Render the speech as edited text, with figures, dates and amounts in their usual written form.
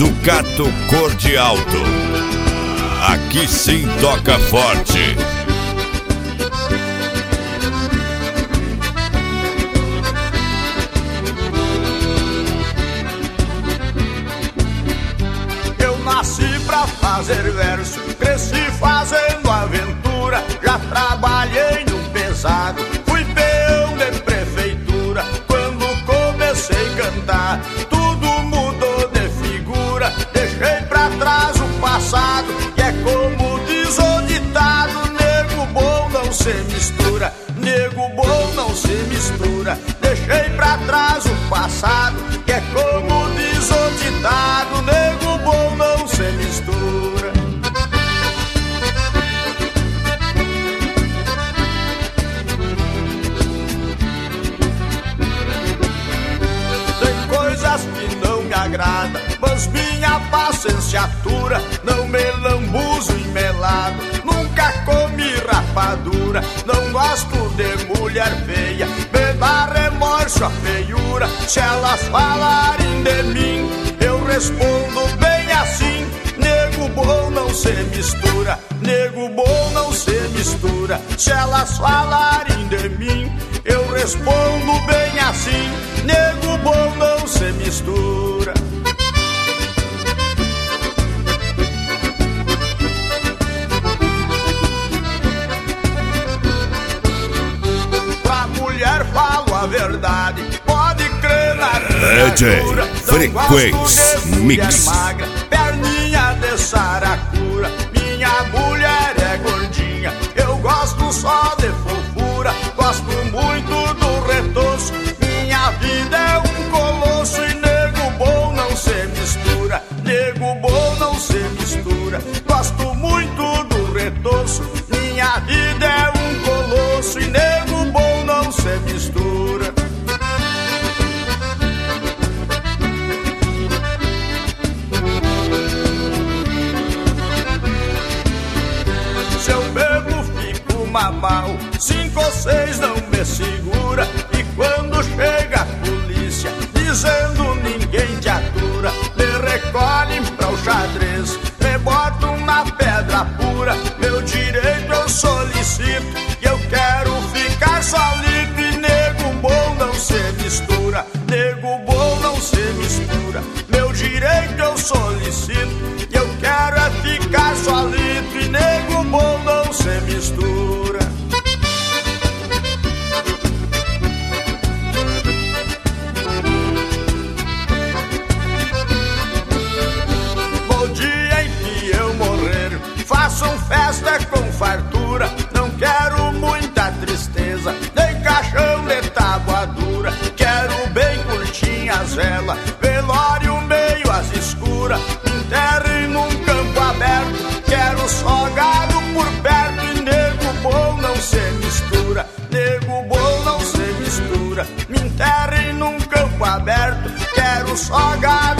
Ducato Cor de Alto. Aqui sim toca forte. Eu nasci pra fazer verso, cresci fazendo aventura. Já trabalhei num pesado, fui peão de prefeitura. Quando comecei a cantar, tudo mudou de figura. Deixei pra trás o passado, que é como diz o ditado: nego bom não se mistura, nego bom não se mistura. Deixei pra trás o passado, que é como diz o ditado: nego bom não se mistura. Tem coisas que não me agradam, mas minha paciência atura. Não me lambuzo em melado, nunca comi rapadura. Não gosto de mulher feia, me dá remorso a feiura. Se elas falarem de mim, eu respondo bem assim: nego bom não se mistura, nego bom não se mistura. Se elas falarem de mim, eu respondo bem assim: nego bom não se mistura. Pra mulher falo a verdade, pode crer na criatura. Frequência Mix. Magra, perninha de saracura. Minha mulher é gordinha, eu gosto só de fofura. Gosto muito do retoço, minha vida é um colosso. E nego bom não se mistura, nego bom não se mistura. Gosto muito do retoço, minha vida é um colosso. E nego bom não se mistura. Se eu bebo fico mamau, 5 ou 6 não me segura. E quando chega a polícia dizendo ninguém te atura, me recolhem pra o xadrez, me botam na pedra pura. Meu direito eu solicito, que eu quero ficar solito. E nego bom não se mistura, nego bom não se mistura. Meu direito eu solicito, que eu quero é ficar solito. E nego bom não se mistura. No dia em que eu morrer, façam festa com fartura. Não quero muita tristeza, nem caixão de tábua dura. Quero bem curtinha as velas, velório meio às escuras. Enterre num campo aberto, quero só gado por perto. E nego bom não se mistura, nego bom não se mistura. Me enterre num campo aberto, quero só gado